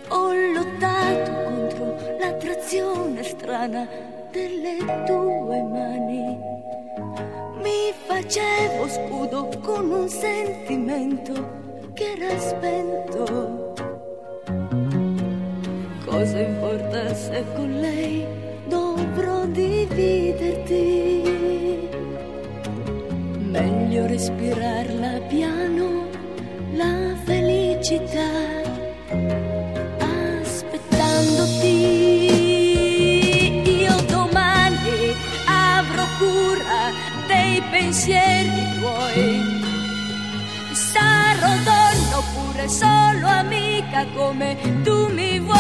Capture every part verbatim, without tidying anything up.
Ho lottato contro l'attrazione strana delle tue mani. Mi facevo scudo con un sentimento che era spento. Cosa importa se con lei dovrò dividerti? Meglio respirarla piano, la felicità, aspettandoti. Io domani avrò cura dei pensieri tuoi. Sarò donna oppure solo amica come tu mi vuoi.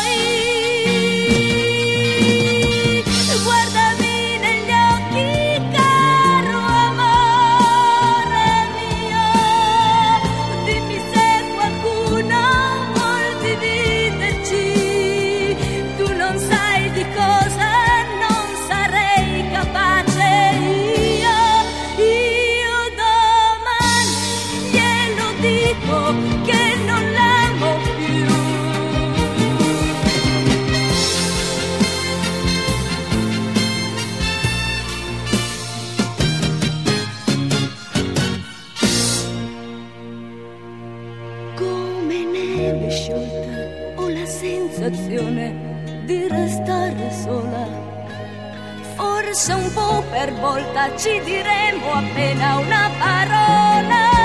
Guardami negli occhi, caro amore mio, dimmi se qualcuno vuol dividerci. Tu non sai di cosa non sarei capace io. Io domani glielo dico che non l'amo più. Come neve sciolta ho la sensazione di restare sola. Forse un po' per volta ci diremo appena una parola.